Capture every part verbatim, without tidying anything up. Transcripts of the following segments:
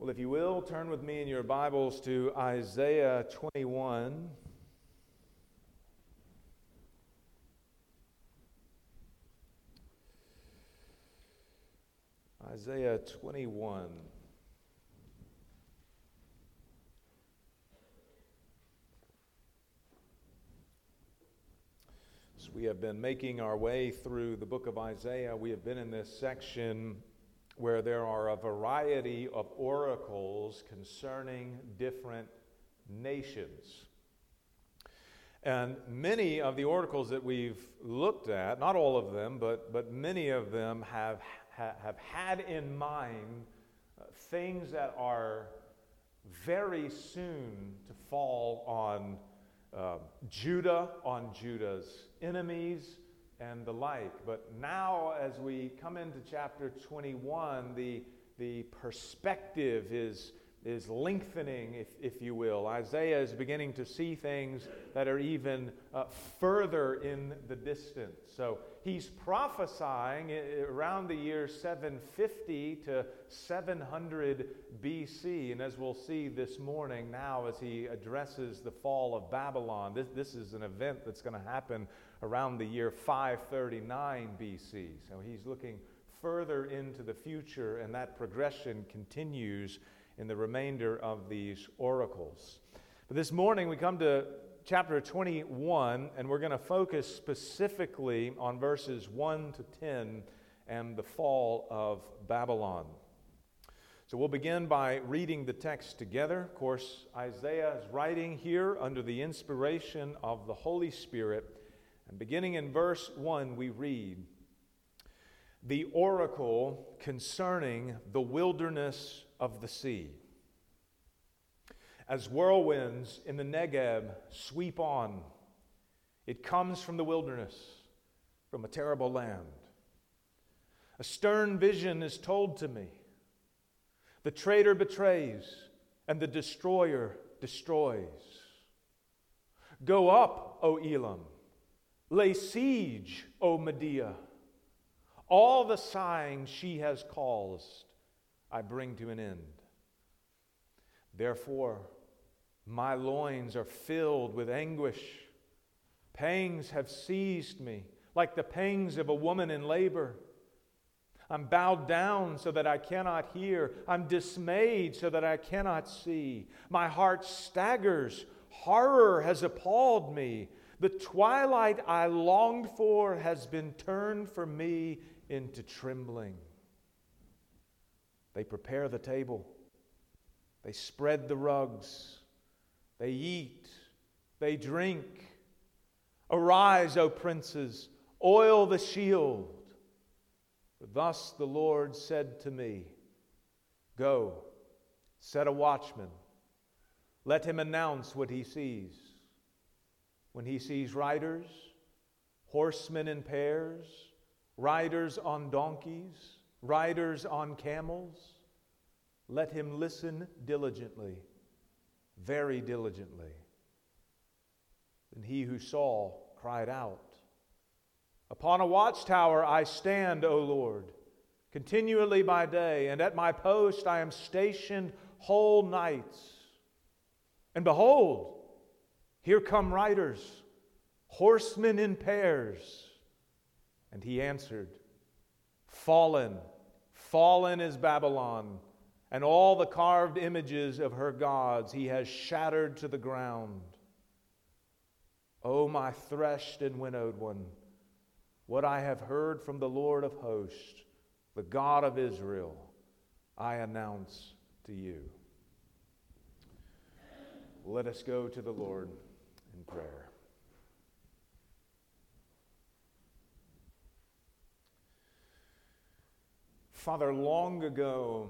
Well, if you will, turn with me in your Bibles to Isaiah twenty-one. Isaiah twenty-one. As we have been making our way through the book of Isaiah, we have been in this section where there are a variety of oracles concerning different nations. And many of the oracles that we've looked at, not all of them, but, but many of them have, ha, have had in mind uh, things that are very soon to fall on uh, Judah, on Judah's enemies, and the like. But now as we come into chapter twenty-one, the, the perspective is, is lengthening, if, if you will. Isaiah is beginning to see things that are even uh, further in the distance. So he's prophesying around the year seven fifty to seven hundred B C. And as we'll see this morning now as he addresses the fall of Babylon, this, this is an event that's going to happen around the year five thirty-nine B C. So he's looking further into the future, and that progression continues in the remainder of these oracles. But this morning we come to chapter twenty-one, and we're going to focus specifically on verses one to ten and the fall of Babylon. So we'll begin by reading the text together. Of course, Isaiah is writing here under the inspiration of the Holy Spirit. And beginning in verse one, we read, "The oracle concerning the wilderness of the sea. As whirlwinds in the Negeb sweep on, it comes from the wilderness, from a terrible land. A stern vision is told to me. The traitor betrays, and the destroyer destroys. Go up, O Elam. Lay siege, O Medea. All the sighing she has caused, I bring to an end. Therefore, my loins are filled with anguish. Pangs have seized me, like the pangs of a woman in labor. I'm bowed down so that I cannot hear. I'm dismayed so that I cannot see. My heart staggers. Horror has appalled me. The twilight I longed for has been turned for me into trembling. They prepare the table. They spread the rugs. They eat. They drink. Arise, O princes, oil the shield. For thus the Lord said to me, Go, set a watchman. Let him announce what he sees. When he sees riders, horsemen in pairs, riders on donkeys, riders on camels, let him listen diligently, very diligently. Then he who saw cried out, Upon a watchtower I stand, O Lord, continually by day, and at my post I am stationed whole nights. And behold, here come riders, horsemen in pairs. And he answered, Fallen, fallen is Babylon, and all the carved images of her gods he has shattered to the ground. O my threshed and winnowed one, what I have heard from the Lord of hosts, the God of Israel, I announce to you." Let us go to the Lord in prayer. Father, long ago,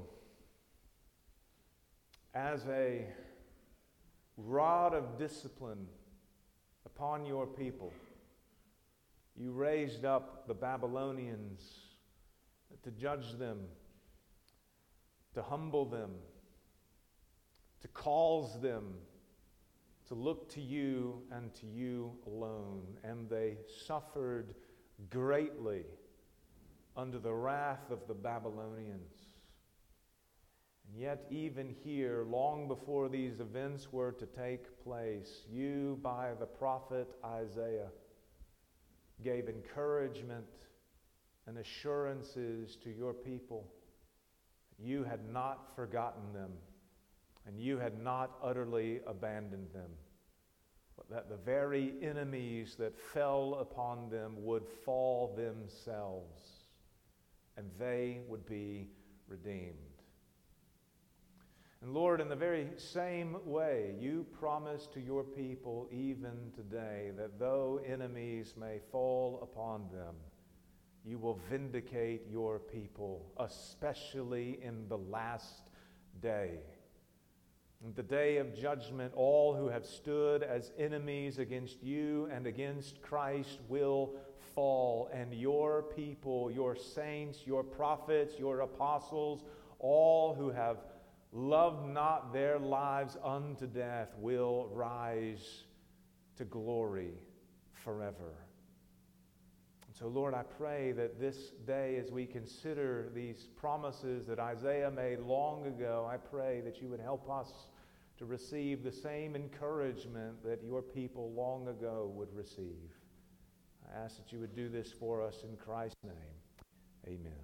as a rod of discipline upon your people, you raised up the Babylonians to judge them, to humble them, to cause them to look to you and to you alone. And they suffered greatly under the wrath of the Babylonians. And yet, even here, long before these events were to take place, you, by the prophet Isaiah, gave encouragement and assurances to your people. You had not forgotten them, and you had not utterly abandoned them, but that the very enemies that fell upon them would fall themselves, and they would be redeemed. And Lord, in the very same way, you promise to your people even today that though enemies may fall upon them, you will vindicate your people, especially in the last day. In the day of judgment, all who have stood as enemies against you and against Christ will fall, and your people, your saints, your prophets, your apostles, all who have loved not their lives unto death will rise to glory forever. So, Lord, I pray that this day, as we consider these promises that Isaiah made long ago, I pray that you would help us to receive the same encouragement that your people long ago would receive. I ask that you would do this for us in Christ's name. Amen.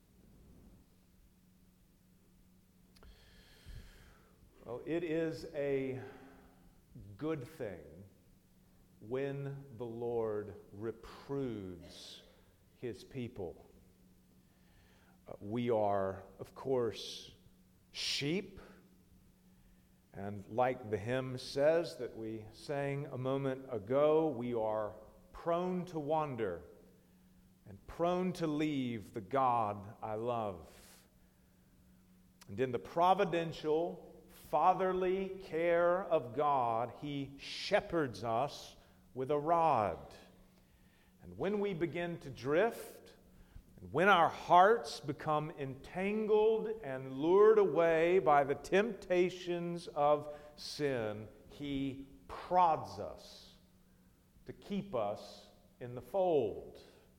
Well, it is a good thing when the Lord reproves his people. Uh, we are, of course, sheep, and like the hymn says that we sang a moment ago, we are prone to wander and prone to leave the God I love. And in the providential, fatherly care of God, he shepherds us with a rod. And when we begin to drift, and when our hearts become entangled and lured away by the temptations of sin, he prods us to keep us in the fold.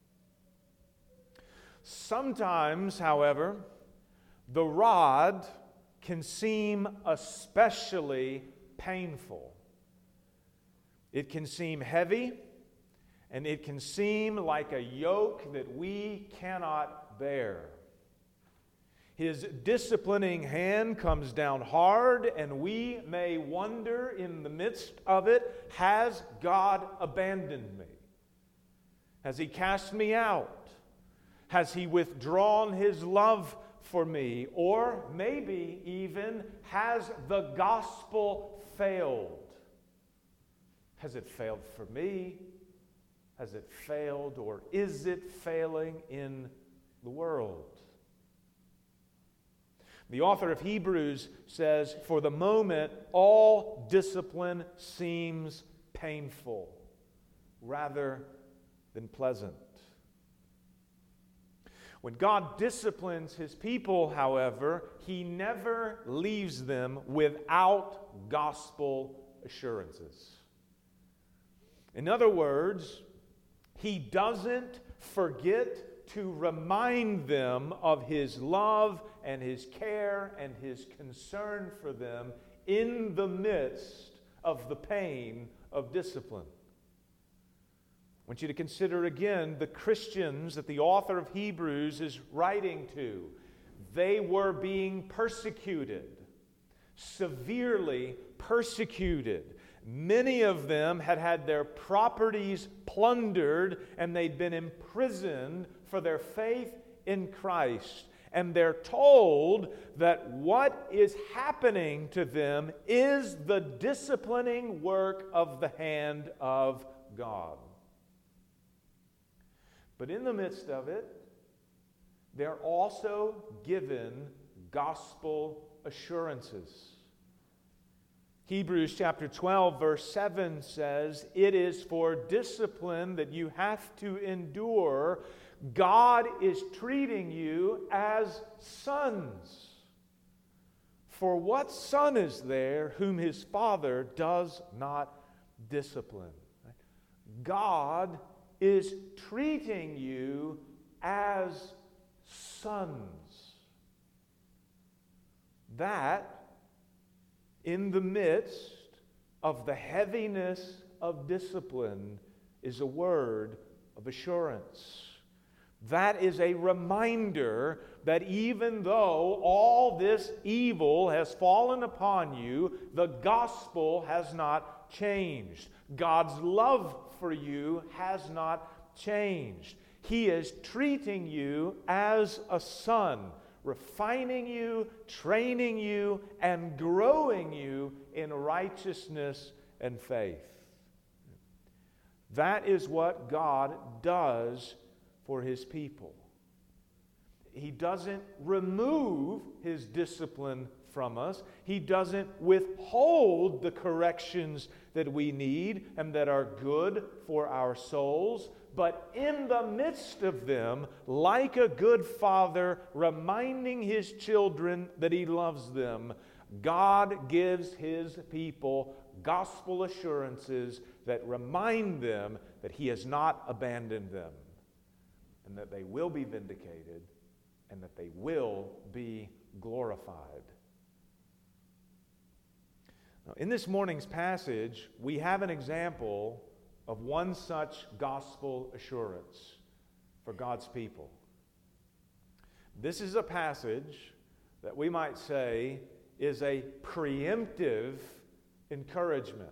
Sometimes, however, the rod can seem especially painful. It can seem heavy, and it can seem like a yoke that we cannot bear. His disciplining hand comes down hard, and we may wonder in the midst of it, has God abandoned me? Has he cast me out? Has he withdrawn his love for me? Or maybe even, has the gospel failed? Has it failed for me? Has it failed, or is it failing in the world? The author of Hebrews says, for the moment, all discipline seems painful rather than pleasant. When God disciplines his people, however, he never leaves them without gospel assurances. In other words, he doesn't forget to remind them of his love and his care and his concern for them in the midst of the pain of discipline. I want you to consider again the Christians that the author of Hebrews is writing to. They were being persecuted, severely persecuted. Many of them had had their properties plundered, and they'd been imprisoned for their faith in Christ. And they're told that what is happening to them is the disciplining work of the hand of God. But in the midst of it, they're also given gospel assurances. Hebrews chapter twelve, verse seven says, it is for discipline that you have to endure. God is treating you as sons. For what son is there whom his father does not discipline? God is treating you as sons. that in the midst of the heaviness of discipline is a word of assurance. That is a reminder that even though all this evil has fallen upon you, the gospel has not changed. God's love for you has not changed. He is treating you as a son, refining you, training you, and growing you in righteousness and faith. That is what God does for His people. He doesn't remove His discipline from us. He doesn't withhold the corrections that we need and that are good for our souls. But in the midst of them, like a good father reminding his children that He loves them, God gives His people gospel assurances that remind them that He has not abandoned them, and that they will be vindicated, and that they will be glorified. Now, in this morning's passage, we have an example of one such gospel assurance for God's people. This is a passage that we might say is a preemptive encouragement.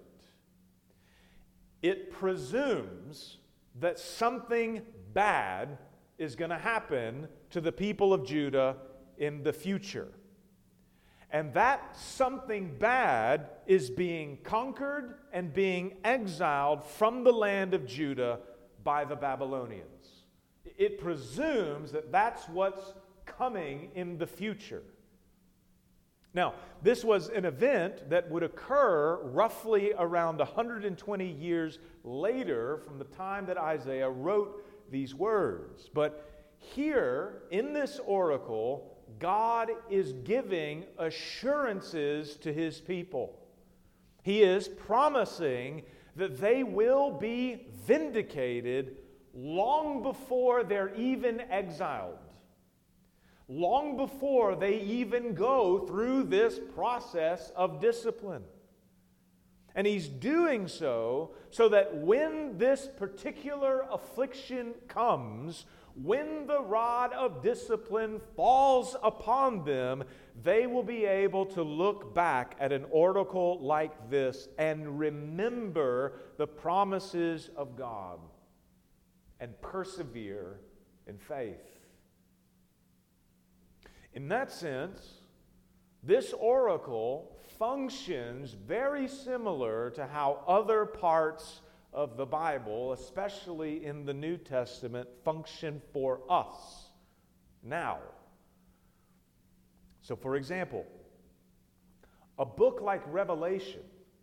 It presumes that something bad is going to happen to the people of Judah in the future. And that something bad is being conquered and being exiled from the land of Judah by the Babylonians. It presumes that that's what's coming in the future. Now, this was an event that would occur roughly around one hundred twenty years later from the time that Isaiah wrote these words. But here, in this oracle, God is giving assurances to His people. He is promising that they will be vindicated long before they're even exiled, long before they even go through this process of discipline. And He's doing so so that when this particular affliction comes, when the rod of discipline falls upon them, they will be able to look back at an oracle like this and remember the promises of God and persevere in faith. In that sense, this oracle functions very similar to how other parts of the Bible, especially in the New Testament, function for us now. So, for example, a book like Revelation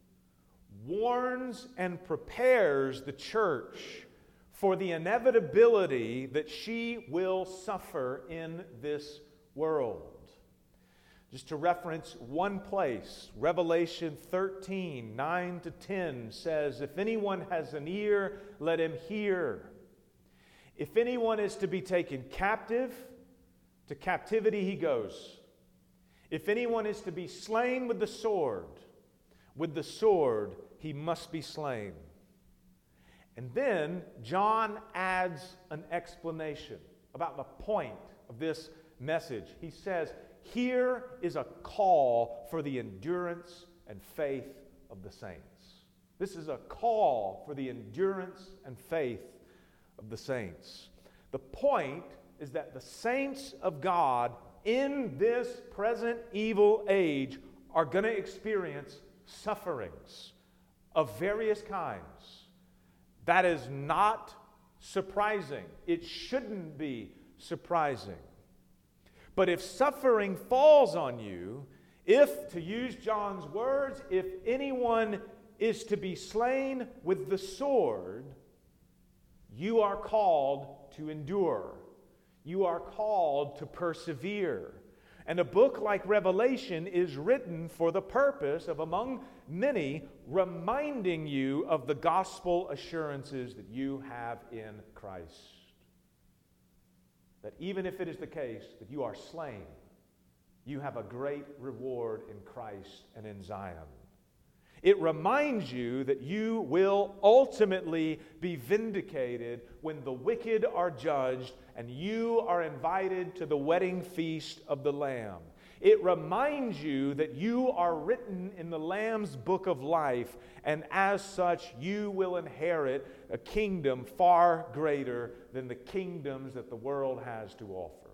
warns and prepares the church for the inevitability that she will suffer in this world. Just to reference one place, Revelation thirteen, nine to ten says, "If anyone has an ear, let him hear. If anyone is to be taken captive, to captivity he goes. If anyone is to be slain with the sword, with the sword he must be slain." And then John adds an explanation about the point of this message. He says, here is a call for the endurance and faith of the saints. This is a call for the endurance and faith of the saints. The point is that the saints of God in this present evil age are going to experience sufferings of various kinds. That is not surprising. It shouldn't be surprising. But if suffering falls on you, if, to use John's words, if anyone is to be slain with the sword, you are called to endure. You are called to persevere. And a book like Revelation is written for the purpose of, among many, reminding you of the gospel assurances that you have in Christ. That even if it is the case that you are slain, you have a great reward in Christ and in Zion. It reminds you that you will ultimately be vindicated when the wicked are judged and you are invited to the wedding feast of the Lamb. It reminds you that you are written in the Lamb's book of life, and as such, you will inherit a kingdom far greater than the kingdoms that the world has to offer.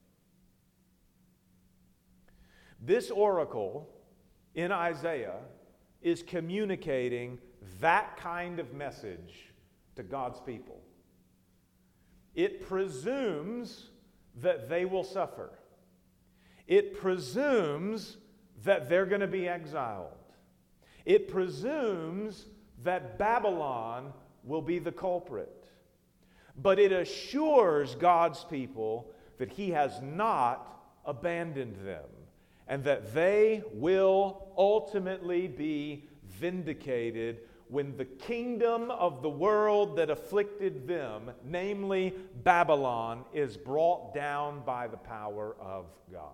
This oracle in Isaiah is communicating that kind of message to God's people. It presumes that they will suffer. It presumes that they're going to be exiled. It presumes that Babylon will be the culprit. But it assures God's people that He has not abandoned them, and that they will ultimately be vindicated when the kingdom of the world that afflicted them, namely Babylon, is brought down by the power of God.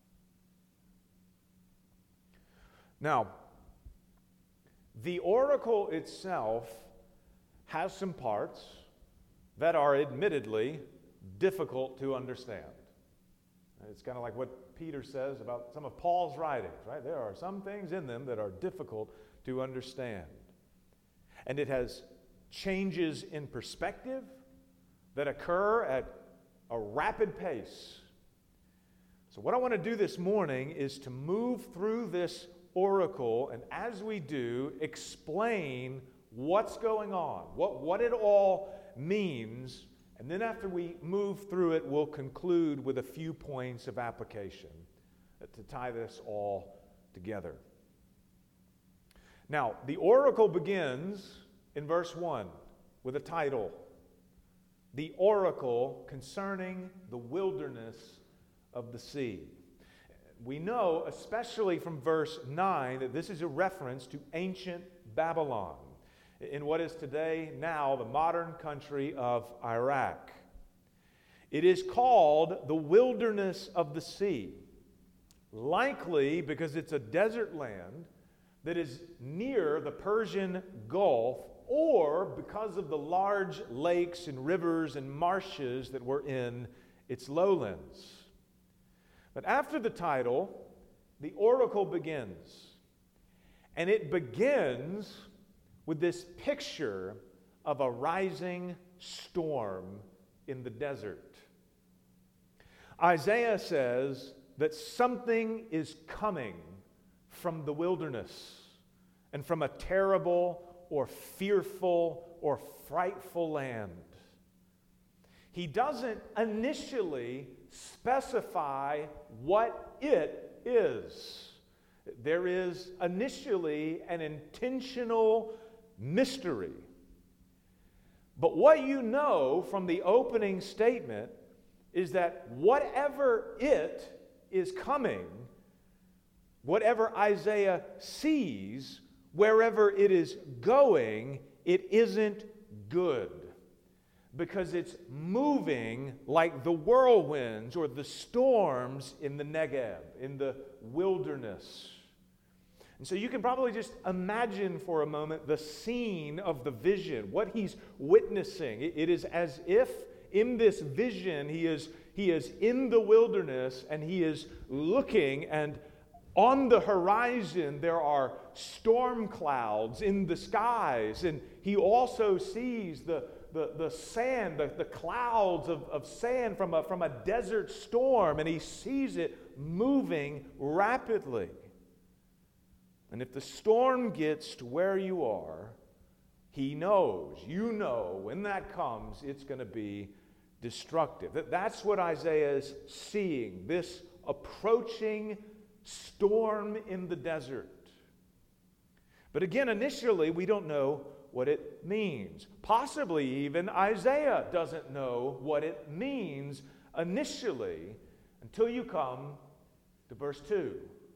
Now, the oracle itself has some parts that are admittedly difficult to understand. It's kind of like what Peter says about some of Paul's writings, right? There are some things in them that are difficult to understand. And it has changes in perspective that occur at a rapid pace. So what I want to do this morning is to move through this oracle, and as we do, explain what's going on, what, what it all means. And then after we move through it, we'll conclude with a few points of application to tie this all together. Now, the oracle begins in verse one with a title, The Oracle Concerning the Wilderness of the Sea. We know, especially from verse nine, that this is a reference to ancient Babylon, in what is today now the modern country of Iraq. It is called the wilderness of the sea, likely because it's a desert land that is near the Persian Gulf, or because of the large lakes and rivers and marshes that were in its lowlands. But after the title, the oracle begins. And it begins with this picture of a rising storm in the desert. Isaiah says that something is coming from the wilderness and from a terrible or fearful or frightful land. He doesn't initially specify what it is. There is initially an intentional mystery. But what you know from the opening statement is that whatever it is coming, whatever Isaiah sees, wherever it is going, it isn't good. Because it's moving like the whirlwinds or the storms in the Negev, in the wilderness. And so you can probably just imagine for a moment the scene of the vision, what he's witnessing. It is as if in this vision he is, he is in the wilderness and he is looking, and on the horizon there are storm clouds in the skies, and he also sees the The, the sand, the, the clouds of, of sand from a, from a desert storm, and he sees it moving rapidly. And if the storm gets to where you are, he knows, you know, when that comes, it's going to be destructive. That, that's what Isaiah is seeing, this approaching storm in the desert. But again, initially, we don't know what it means. Possibly even Isaiah doesn't know what it means initially until you come to verse two.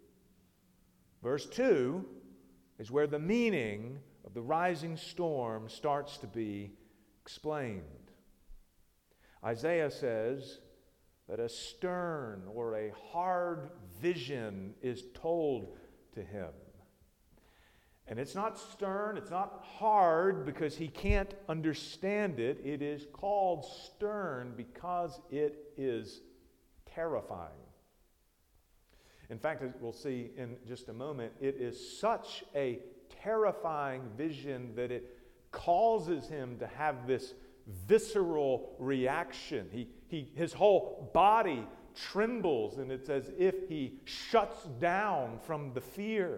Verse two is where the meaning of the rising storm starts to be explained. Isaiah says, that a stern or a hard vision is told to him. And it's not stern, it's not hard because he can't understand it. It is called stern because it is terrifying. In fact, as we'll see in just a moment, it is such a terrifying vision that it causes him to have this visceral reaction. He, he, his whole body trembles, and it's as if he shuts down from the fear.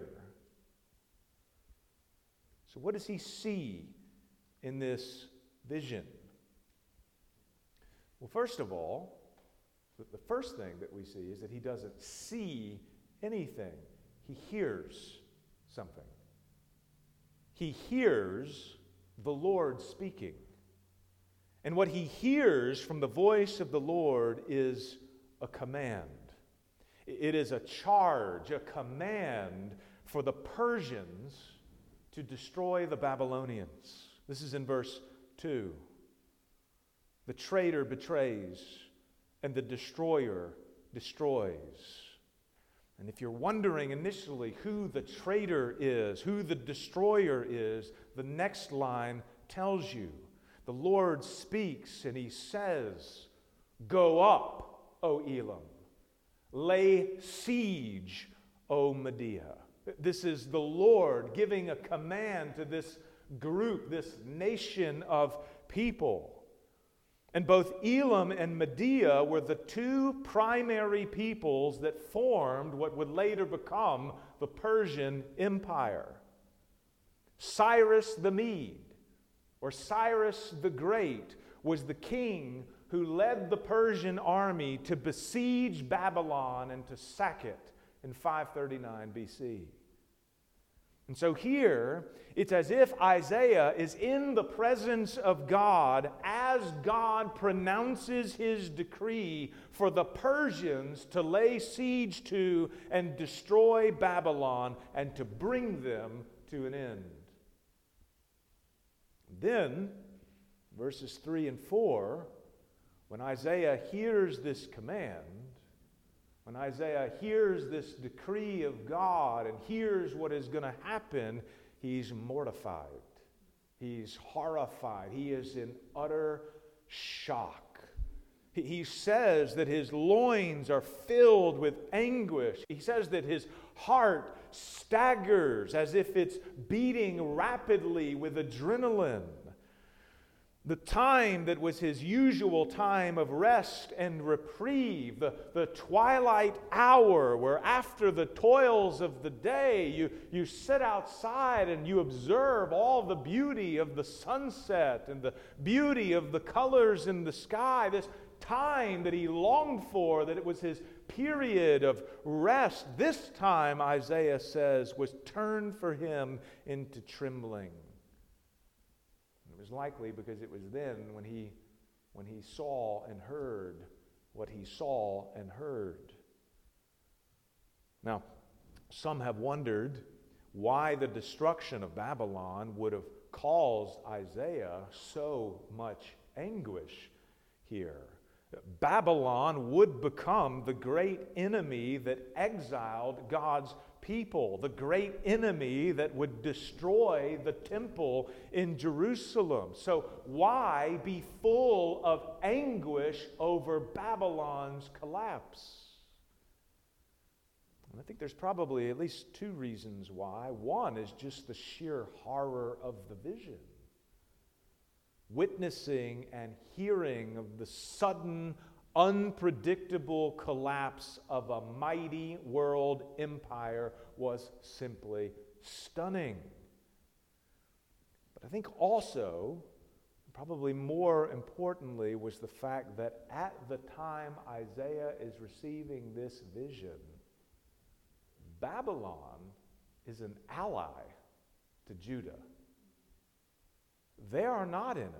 So what does he see in this vision? Well, first of all, the first thing that we see is that he doesn't see anything. He hears something. He hears the Lord speaking. And what he hears from the voice of the Lord is a command. It is a charge, a command for the Persians to destroy the Babylonians. This is in verse two. The traitor betrays, and the destroyer destroys. And if you're wondering initially who the traitor is, who the destroyer is, the next line tells you. The Lord speaks and he says, "Go up, O Elam. Lay siege, O Medea." This is the Lord giving a command to this group, this nation of people. And both Elam and Medea were the two primary peoples that formed what would later become the Persian Empire. Cyrus the Mede, or Cyrus the Great, was the king who led the Persian army to besiege Babylon and to sack it in five thirty-nine B C. And so here, it's as if Isaiah is in the presence of God as God pronounces his decree for the Persians to lay siege to and destroy Babylon and to bring them to an end. Then, verses three and four, when Isaiah hears this command, when Isaiah hears this decree of God and hears what is going to happen, he's mortified. He's horrified. He is in utter shock. He, he says that his loins are filled with anguish. He says that his heart staggers as if it's beating rapidly with adrenaline. The time that was his usual time of rest and reprieve, the, the twilight hour where after the toils of the day, you, you sit outside and you observe all the beauty of the sunset and the beauty of the colors in the sky. This time that he longed for, that it was his period of rest, this time, Isaiah says, was turned for him into trembling. It was likely because it was then when he, when he saw and heard what he saw and heard. Now, some have wondered why the destruction of Babylon would have caused Isaiah so much anguish here. Babylon would become the great enemy that exiled God's people, the great enemy that would destroy the temple in Jerusalem. So why be full of anguish over Babylon's collapse? And I think there's probably at least two reasons why. One is just the sheer horror of the vision. Witnessing and hearing of the sudden, unpredictable collapse of a mighty world empire was simply stunning. But I think also, probably more importantly, was the fact that at the time Isaiah is receiving this vision, Babylon is an ally to Judah. They are not enemies.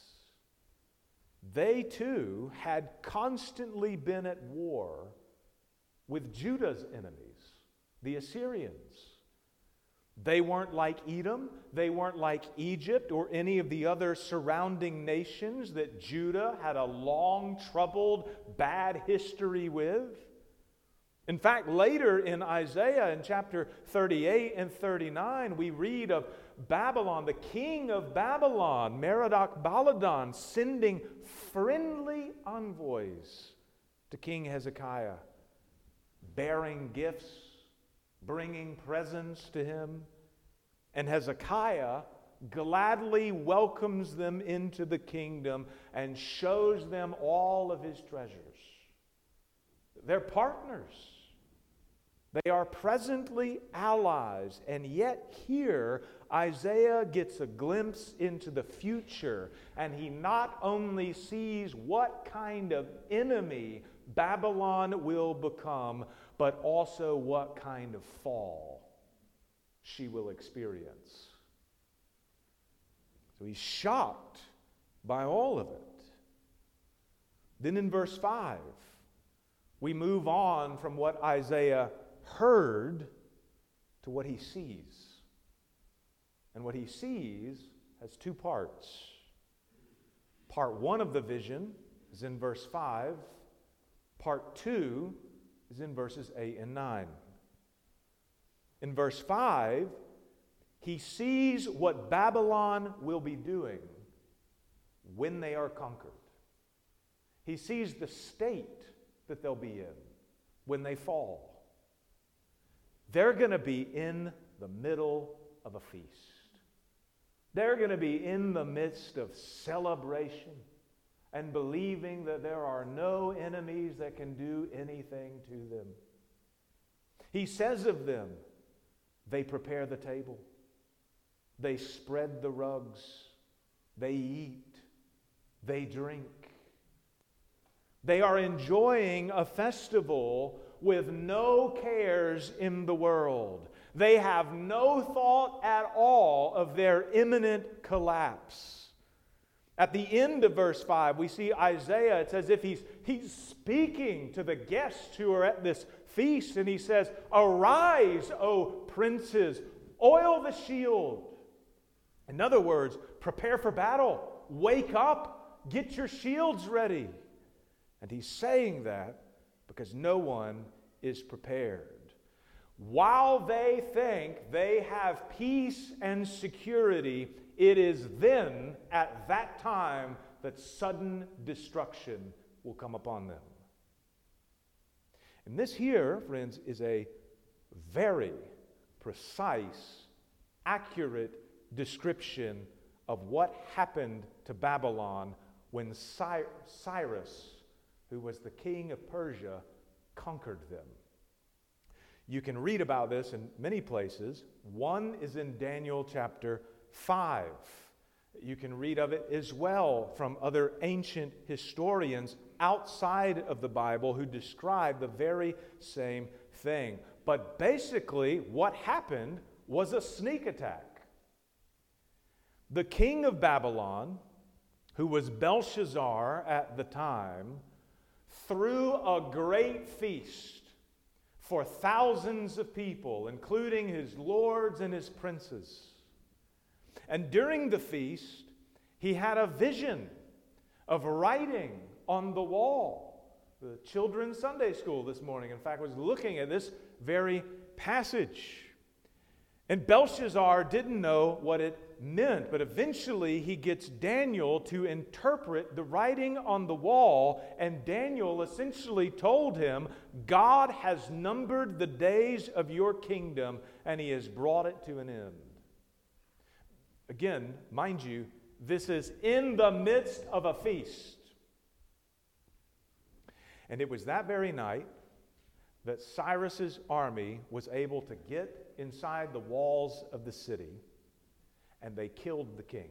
They too had constantly been at war with Judah's enemies, the Assyrians. They weren't like Edom. They weren't like Egypt or any of the other surrounding nations that Judah had a long, troubled, bad history with. In fact, later in Isaiah, in chapter thirty-eight and thirty-nine, we read of Babylon, the king of Babylon, Merodach Baladan, sending friendly envoys to King Hezekiah, bearing gifts, bringing presents to him. And Hezekiah gladly welcomes them into the kingdom and shows them all of his treasures. They're partners. They are presently allies. And yet here, Isaiah gets a glimpse into the future. And he not only sees what kind of enemy Babylon will become, but also what kind of fall she will experience. So he's shocked by all of it. Then in verse five, we move on from what Isaiah heard to what he sees. And what he sees has two parts. Part one of the vision is in verse five. Part two is in verses eight and nine. In verse five, he sees what Babylon will be doing when they are conquered. He sees the state that they'll be in when they fall. They're going to be in the middle of a feast. They're going to be in the midst of celebration and believing that there are no enemies that can do anything to them. He says of them, they prepare the table. They spread the rugs. They eat. They drink. They are enjoying a festival with no cares in the world. They have no thought at all of their imminent collapse. At the end of verse five, we see Isaiah. It's as if he's, he's speaking to the guests who are at this feast, and he says, "Arise, O princes, oil the shield." In other words, prepare for battle. Wake up. Get your shields ready. And he's saying that because no one is prepared. While they think they have peace and security, it is then, at that time, that sudden destruction will come upon them. And this here, friends, is a very precise, accurate description of what happened to Babylon when Cyrus, who was the king of Persia, conquered them. You can read about this in many places. One is in Daniel chapter five. You can read of it as well from other ancient historians outside of the Bible who describe the very same thing. But basically, what happened was a sneak attack. The king of Babylon, who was Belshazzar at the time, threw a great feast for thousands of people, including his lords and his princes. And during the feast, he had a vision of writing on the wall. The children's Sunday school this morning, in fact, was looking at this very passage. And Belshazzar didn't know what it meant, but eventually he gets Daniel to interpret the writing on the wall, and Daniel essentially told him, God has numbered the days of your kingdom, and he has brought it to an end. Again, mind you, this is in the midst of a feast. And it was that very night that Cyrus's army was able to get inside the walls of the city, and they killed the king.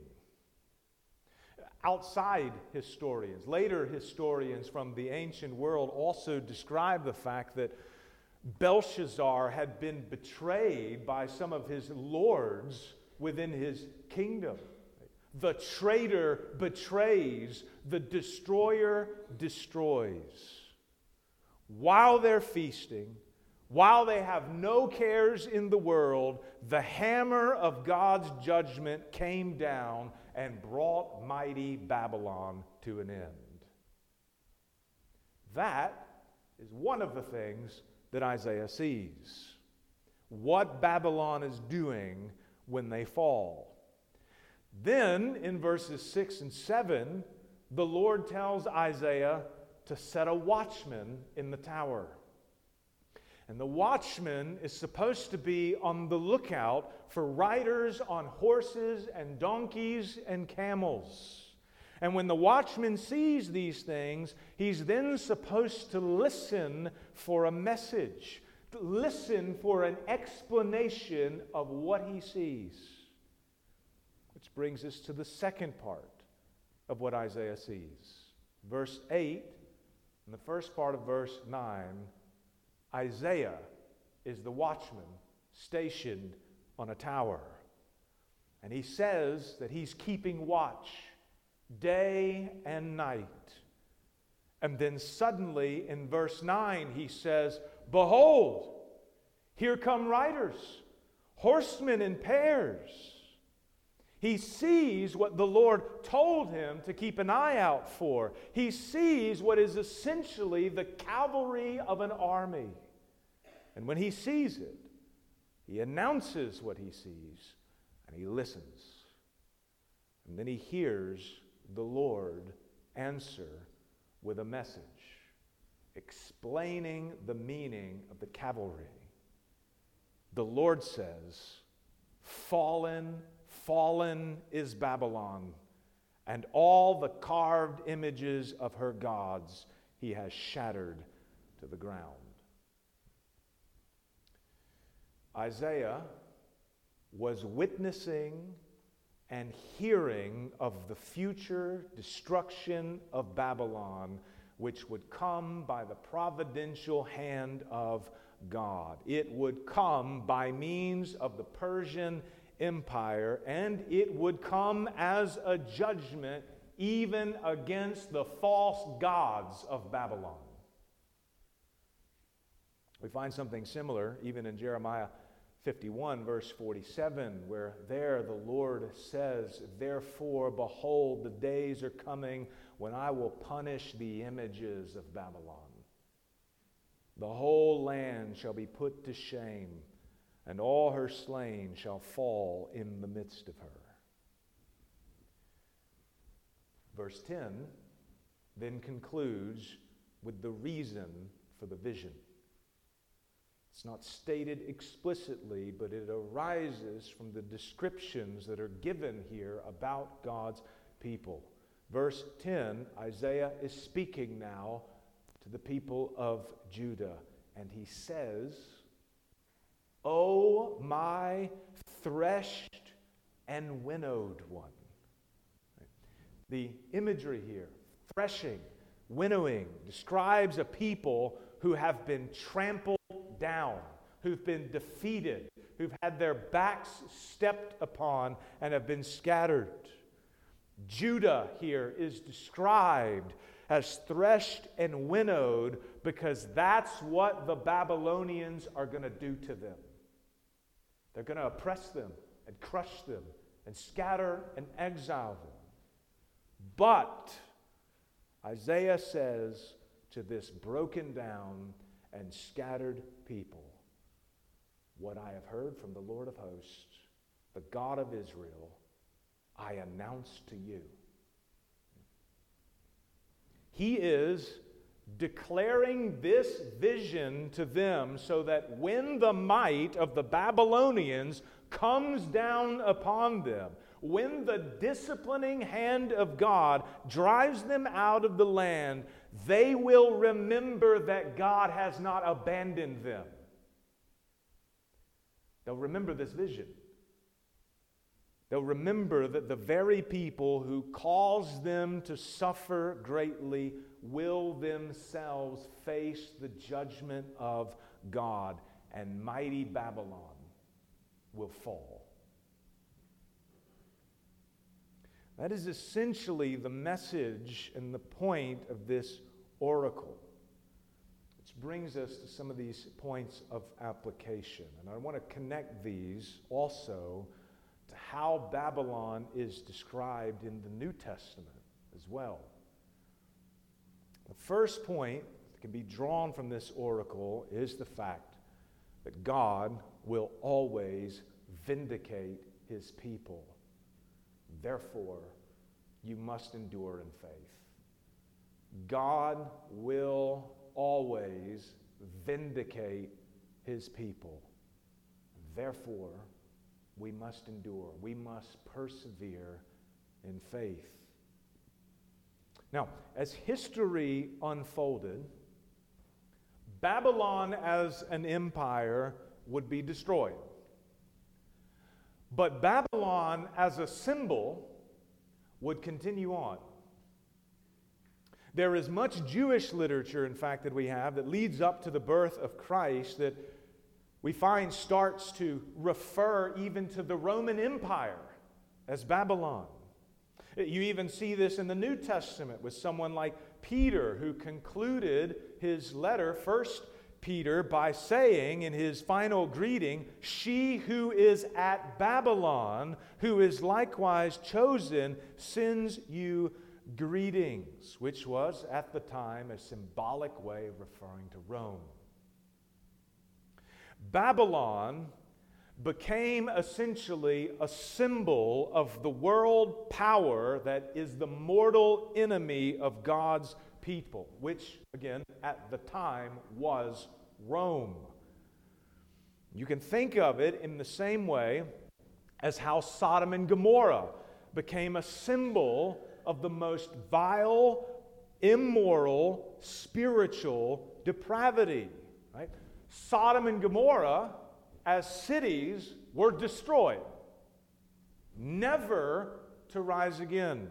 Outside historians, later historians from the ancient world also describe the fact that Belshazzar had been betrayed by some of his lords within his kingdom. The traitor betrays, the destroyer destroys. While they're feasting, While they have no cares in the world, the hammer of God's judgment came down and brought mighty Babylon to an end. That is one of the things that Isaiah sees. What Babylon is doing when they fall. Then, in verses six and seven, the Lord tells Isaiah to set a watchman in the tower. And the watchman is supposed to be on the lookout for riders on horses and donkeys and camels. And when the watchman sees these things, he's then supposed to listen for a message, to listen for an explanation of what he sees. Which brings us to the second part of what Isaiah sees. Verse eight and the first part of verse nine. Isaiah is the watchman stationed on a tower. And he says that he's keeping watch day and night. And then suddenly in verse nine he says, "Behold, here come riders, horsemen in pairs." He sees what the Lord told him to keep an eye out for. He sees what is essentially the cavalry of an army. And when he sees it, he announces what he sees, and he listens. And then he hears the Lord answer with a message, explaining the meaning of the cavalry. The Lord says, "Fallen, fallen is Babylon, and all the carved images of her gods he has shattered to the ground." Isaiah was witnessing and hearing of the future destruction of Babylon, which would come by the providential hand of God. It would come by means of the Persian Empire, and it would come as a judgment even against the false gods of Babylon. We find something similar even in Jeremiah fifty-one, verse forty-seven, where there the Lord says, "Therefore, behold, the days are coming when I will punish the images of Babylon. The whole land shall be put to shame, and all her slain shall fall in the midst of her." Verse ten then concludes with the reason for the vision. It's not stated explicitly, but it arises from the descriptions that are given here about God's people. Verse ten, Isaiah is speaking now to the people of Judah, and he says, "O my threshed and winnowed one." The imagery here, threshing, winnowing, describes a people who have been trampled down, who've been defeated, who've had their backs stepped upon and have been scattered. Judah here is described as threshed and winnowed because that's what the Babylonians are going to do to them. They're going to oppress them and crush them and scatter and exile them. But Isaiah says to this broken down and scattered people, "What I have heard from the Lord of hosts, the God of Israel, I announce to you." He is declaring this vision to them so that when the might of the Babylonians comes down upon them, when the disciplining hand of God drives them out of the land, they will remember that God has not abandoned them. They'll remember this vision. They'll remember that the very people who caused them to suffer greatly will themselves face the judgment of God, and mighty Babylon will fall. That is essentially the message and the point of this oracle. It's Which brings us to some of these points of application. And I want to connect these also to how Babylon is described in the New Testament as well. The first point that can be drawn from this oracle is the fact that God will always vindicate his people. Therefore, you must endure in faith. God will always vindicate his people. Therefore, we must endure. We must persevere in faith. Now, as history unfolded, Babylon as an empire would be destroyed. But Babylon as a symbol would continue on. There is much Jewish literature, in fact, that we have that leads up to the birth of Christ that we find starts to refer even to the Roman Empire as Babylon. You even see this in the New Testament with someone like Peter, who concluded his letter, First Peter, by saying in his final greeting, "She who is at Babylon, who is likewise chosen, sends you greetings," which was at the time a symbolic way of referring to Rome. Babylon became essentially a symbol of the world power that is the mortal enemy of God's people, which, again, at the time was Rome. You can think of it in the same way as how Sodom and Gomorrah became a symbol of the most vile, immoral, spiritual depravity. Right? Sodom and Gomorrah, as cities, were destroyed, never to rise again.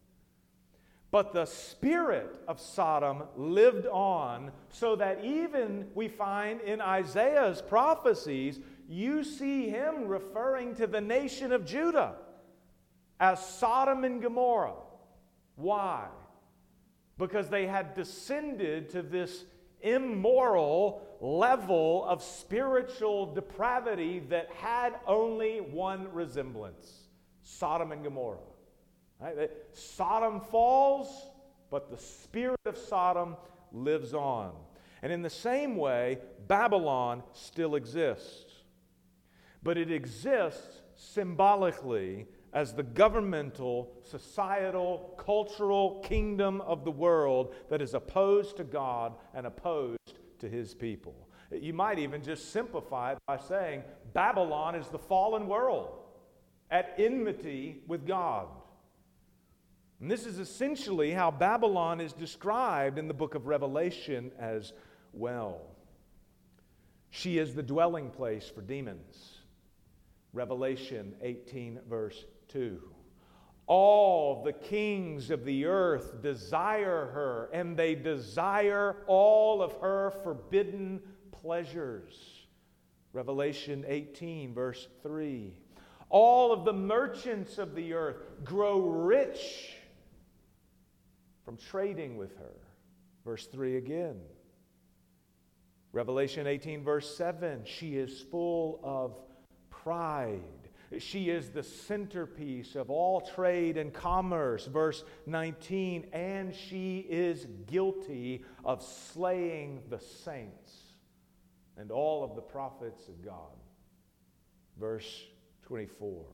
But the spirit of Sodom lived on, so that even we find in Isaiah's prophecies, you see him referring to the nation of Judah as Sodom and Gomorrah. Why? Because they had descended to this immoral level of spiritual depravity that had only one resemblance: Sodom and Gomorrah. Right? Sodom falls, but the spirit of Sodom lives on. And in the same way, Babylon still exists. But it exists symbolically as the governmental, societal, cultural kingdom of the world that is opposed to God and opposed to his people. You might even just simplify it by saying Babylon is the fallen world at enmity with God. And this is essentially how Babylon is described in the book of Revelation as well. She is the dwelling place for demons. Revelation eighteen, verse two. All the kings of the earth desire her, and they desire all of her forbidden pleasures. Revelation eighteen, verse three. All of the merchants of the earth grow rich from trading with her. Verse three again. Revelation eighteen, verse seven. She is full of pride. She is the centerpiece of all trade and commerce. Verse nineteen, and she is guilty of slaying the saints and all of the prophets of God. Verse twenty-four.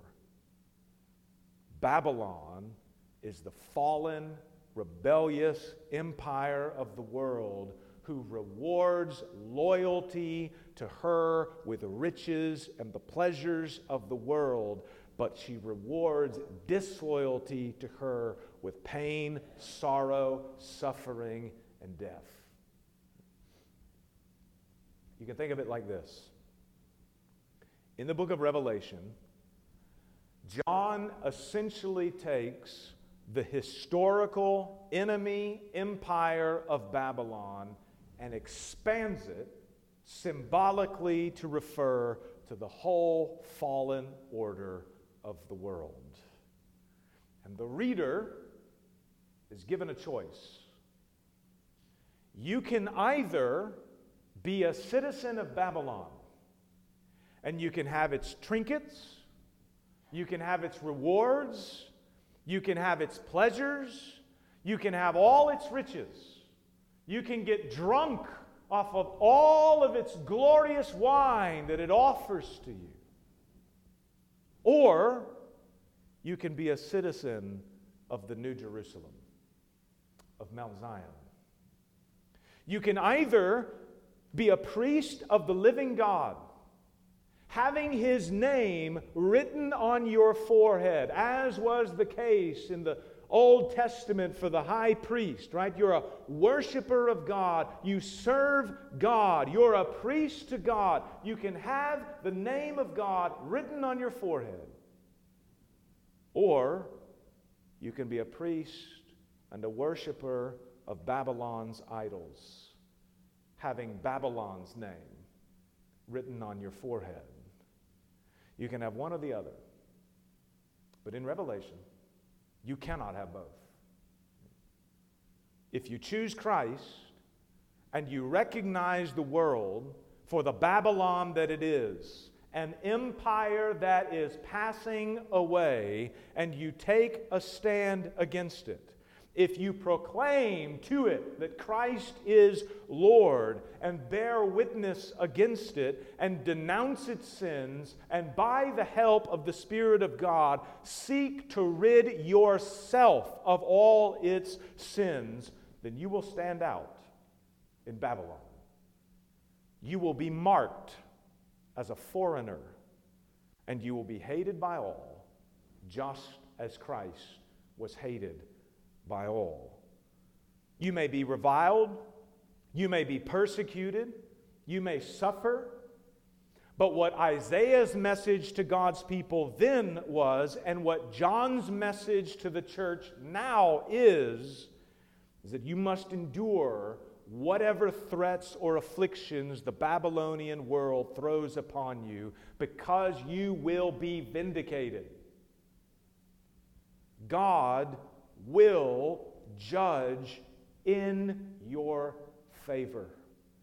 Babylon is the fallen, rebellious empire of the world who rewards loyalty to her with riches and the pleasures of the world, but she rewards disloyalty to her with pain, sorrow, suffering, and death. You can think of it like this. In the book of Revelation, John essentially takes the historical enemy empire of Babylon and expands it symbolically to refer to the whole fallen order of the world. And the reader is given a choice. You can either Be a citizen of Babylon. And you can have its trinkets, you can have its rewards, you can have its pleasures, you can have all its riches. You can get drunk off of all of its glorious wine that it offers to you. Or you can be a citizen of the New Jerusalem, of Mount Zion. You can either be a priest of the living God, having His name written on your forehead, as was the case in the Old Testament for the high priest, right? You're a worshiper of God. You serve God. You're a priest to God. You can have the name of God written on your forehead. Or you can be a priest and a worshiper of Babylon's idols, having Babylon's name written on your forehead. You can have one or the other. But in Revelation, you cannot have both. If you choose Christ and you recognize the world for the Babylon that it is, an empire that is passing away, and you take a stand against it, if you proclaim to it that Christ is Lord and bear witness against it and denounce its sins, and by the help of the Spirit of God seek to rid yourself of all its sins, then you will stand out in Babylon. You will be marked as a foreigner, and you will be hated by all, just as Christ was hated by all. You may be reviled, you may be persecuted, you may suffer, but what Isaiah's message to God's people then was, and what John's message to the church now is, is that you must endure whatever threats or afflictions the Babylonian world throws upon you, because you will be vindicated. God will judge in your favor.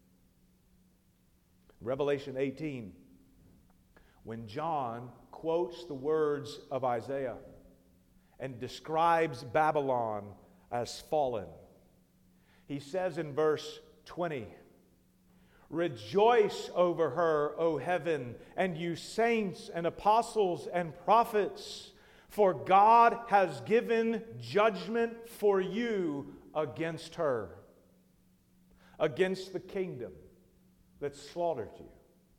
Revelation eighteen, when John quotes the words of Isaiah and describes Babylon as fallen, he says in verse twenty, "Rejoice over her, O heaven, and you saints and apostles and prophets, for God has given judgment for you against her," against the kingdom that slaughtered you.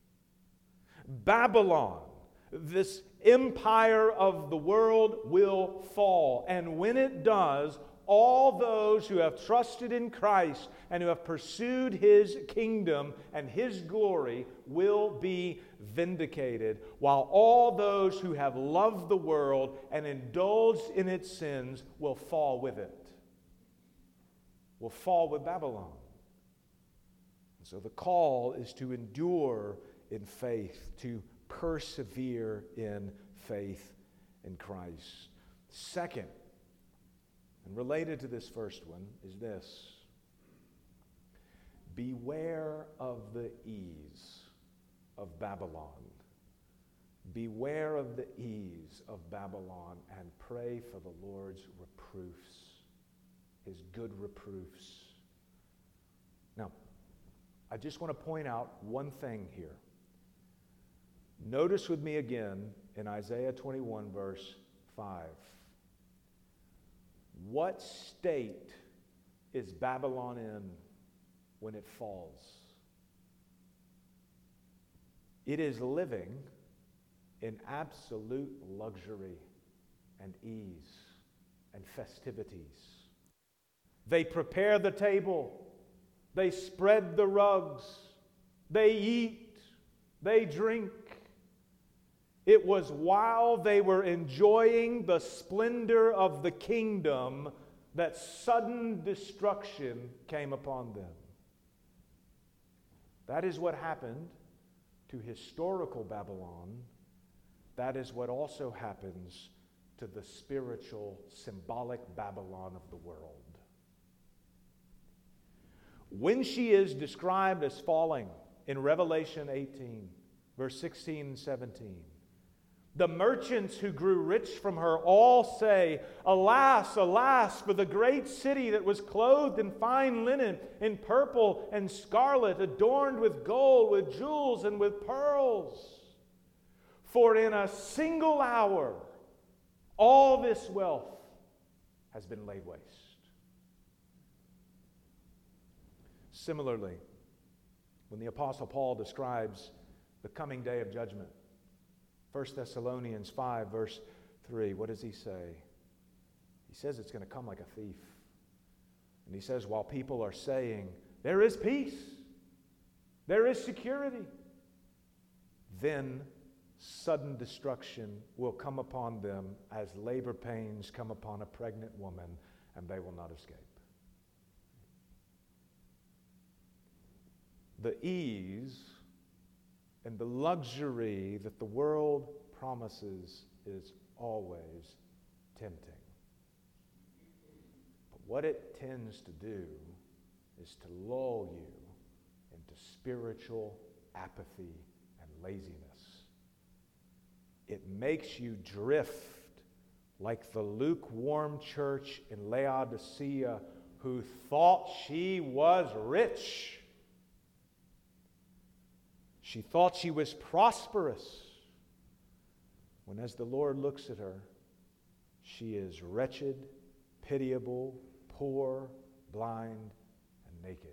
Babylon, this empire of the world, will fall, and when it does, all those who have trusted in Christ and who have pursued His kingdom and His glory will be vindicated, while all those who have loved the world and indulged in its sins will fall with it, will fall with Babylon. And so the call is to endure in faith, to persevere in faith in Christ. Second, and related to this first one, is this: beware of the ease of Babylon. Beware of the ease of Babylon, and pray for the Lord's reproofs, His good reproofs. Now, I just want to point out one thing here. Notice with me again in Isaiah twenty-one, verse five. What state is Babylon in when it falls? It is living in absolute luxury and ease and festivities. They prepare the table. They spread the rugs. They eat. They drink. It was while they were enjoying the splendor of the kingdom that sudden destruction came upon them. That is what happened to historical Babylon. That is what also happens to the spiritual, symbolic Babylon of the world. When she is described as falling in Revelation eighteen, verse sixteen and seventeen, the merchants who grew rich from her all say, "Alas, alas, for the great city that was clothed in fine linen, in purple and scarlet, adorned with gold, with jewels, and with pearls. For in a single hour all this wealth has been laid waste." Similarly, when the Apostle Paul describes the coming day of judgment, First Thessalonians five, verse three, what does he say? He says it's going to come like a thief. And he says, while people are saying, there is peace, there is security, then sudden destruction will come upon them as labor pains come upon a pregnant woman, and they will not escape. The ease and the luxury that the world promises is always tempting. But what it tends to do is to lull you into spiritual apathy and laziness. It makes you drift like the lukewarm church in Laodicea who thought she was rich. She thought she was prosperous, when as the Lord looks at her, she is wretched, pitiable, poor, blind, and naked.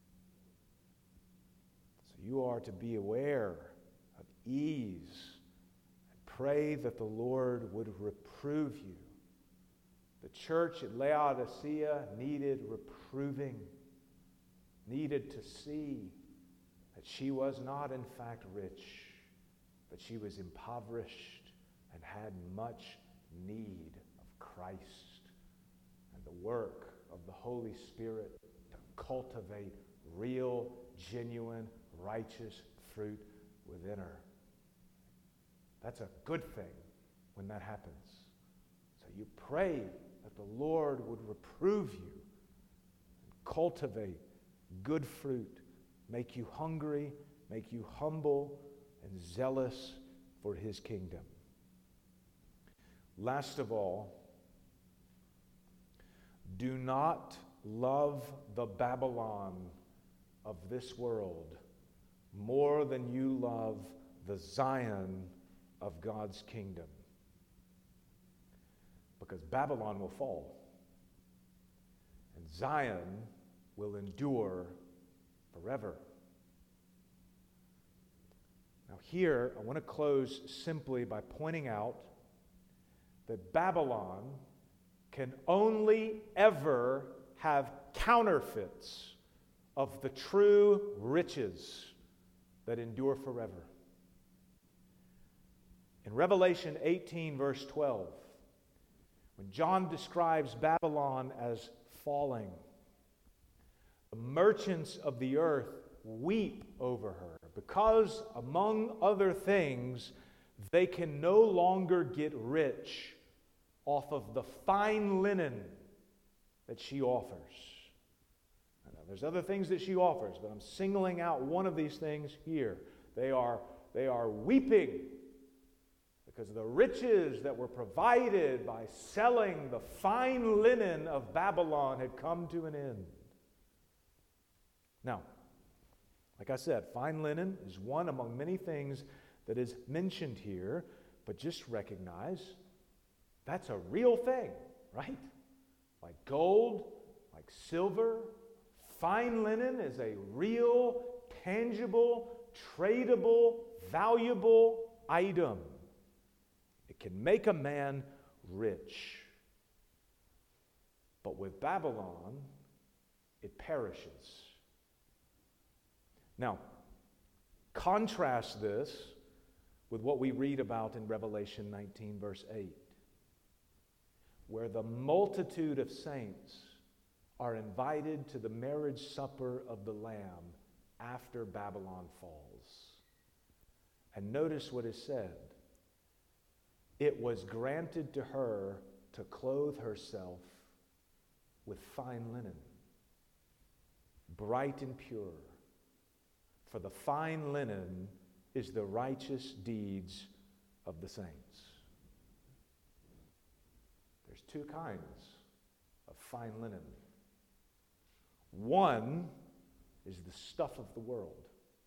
So you are to be aware of ease and pray that the Lord would reprove you. The church at Laodicea needed reproving, needed to see that she was not in fact rich, but she was impoverished and had much need of Christ and the work of the Holy Spirit to cultivate real, genuine, righteous fruit within her. That's a good thing when that happens. So you pray that the Lord would reprove you and cultivate good fruit, make you hungry, make you humble and zealous for His kingdom. Last of all, do not love the Babylon of this world more than you love the Zion of God's kingdom. Because Babylon will fall, and Zion will endure forever. Now here, I want to close simply by pointing out that Babylon can only ever have counterfeits of the true riches that endure forever. In Revelation eighteen, verse twelve, when John describes Babylon as falling, the merchants of the earth weep over her because, among other things, they can no longer get rich off of the fine linen that she offers. I know there's other things that she offers, but I'm singling out one of these things here. They are, they are weeping because the riches that were provided by selling the fine linen of Babylon had come to an end. Now, like I said, fine linen is one among many things that is mentioned here, but just recognize that's a real thing, right? Like gold, like silver, fine linen is a real, tangible, tradable, valuable item. It can make a man rich. But with Babylon, it perishes. Now, contrast this with what we read about in Revelation nineteen, verse eight, where the multitude of saints are invited to the marriage supper of the Lamb after Babylon falls. And notice what is said. It was granted to her to clothe herself with fine linen. bright and pure. For the fine linen is the righteous deeds of the saints. There's two kinds of fine linen. One is the stuff of the world.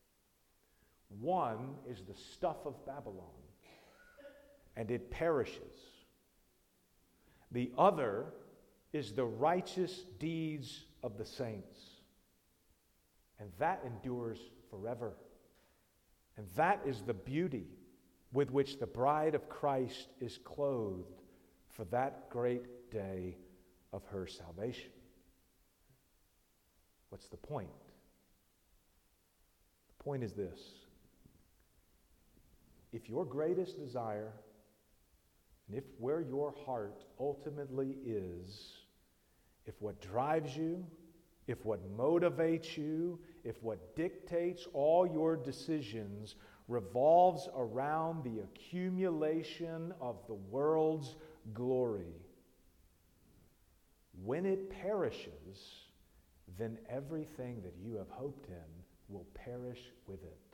One is the stuff of Babylon, and it perishes. The other is the righteous deeds of the saints, and that endures forever. And that is the beauty with which the bride of Christ is clothed for that great day of her salvation. What's the point? The point is this. If your greatest desire, and if where your heart ultimately is, if what drives you, if what motivates you, if what dictates all your decisions revolves around the accumulation of the world's glory, when it perishes, then everything that you have hoped in will perish with it.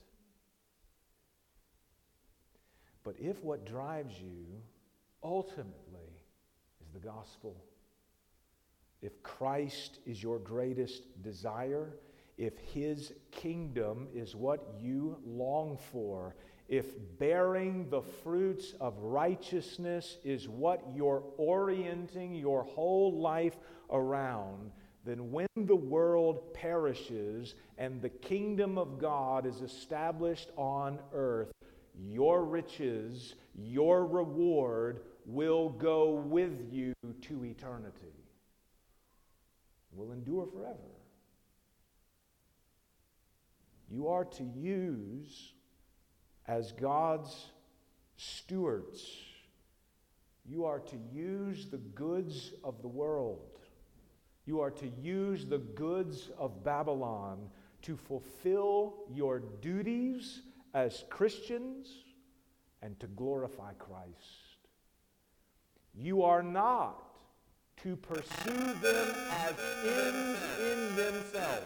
But if what drives you ultimately is the gospel, if Christ is your greatest desire, if His kingdom is what you long for, if bearing the fruits of righteousness is what you're orienting your whole life around, then when the world perishes and the kingdom of God is established on earth, your riches, your reward will go with you to eternity. Will endure forever. You are to use as God's stewards. You are to use the goods of the world. You are to use the goods of Babylon to fulfill your duties as Christians and to glorify Christ. You are not to pursue them as ends in themselves.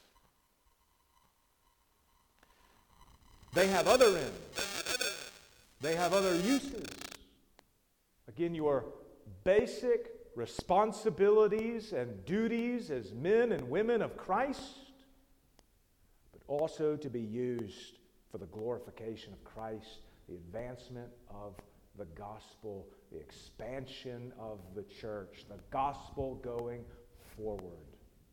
They have other ends. They have other uses. Again, your basic responsibilities and duties as men and women of Christ, but also to be used for the glorification of Christ, the advancement of the gospel, the expansion of the church, the gospel going forward.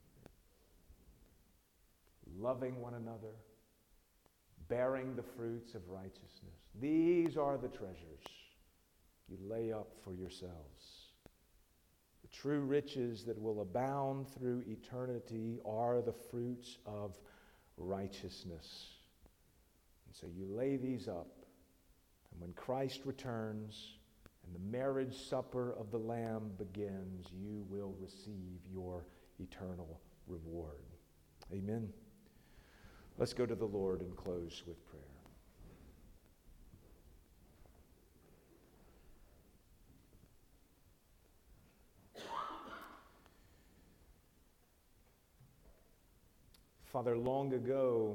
Loving one another, bearing the fruits of righteousness. These are the treasures you lay up for yourselves. The true riches that will abound through eternity are the fruits of righteousness. And so you lay these up, and when Christ returns and the marriage supper of the Lamb begins, you will receive your eternal reward. Amen. Let's go to the Lord and close with prayer. Father, long ago,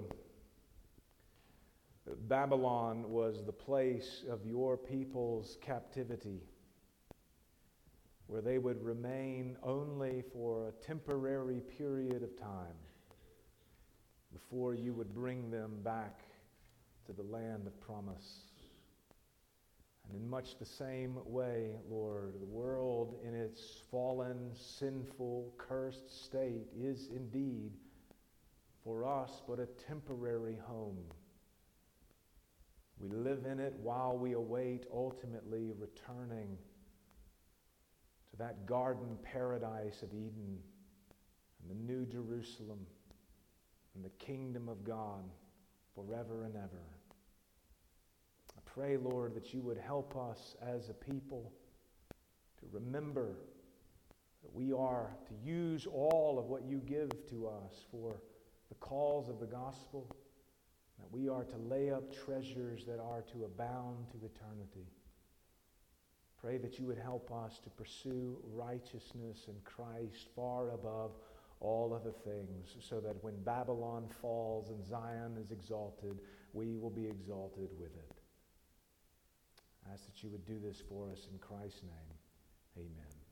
Babylon was the place of your people's captivity, where they would remain only for a temporary period of time before you would bring them back to the land of promise. And in much the same way, Lord, the world in its fallen, sinful, cursed state is indeed for us but a temporary home. We live in it while we await ultimately returning to that garden paradise of Eden and the New Jerusalem and the kingdom of God forever and ever. I pray, Lord, that you would help us as a people to remember that we are to use all of what you give to us for the calls of the gospel, that we are to lay up treasures that are to abound to eternity. Pray that you would help us to pursue righteousness in Christ far above all of the things, so that when Babylon falls and Zion is exalted, we will be exalted with it. I ask that you would do this for us in Christ's name. Amen.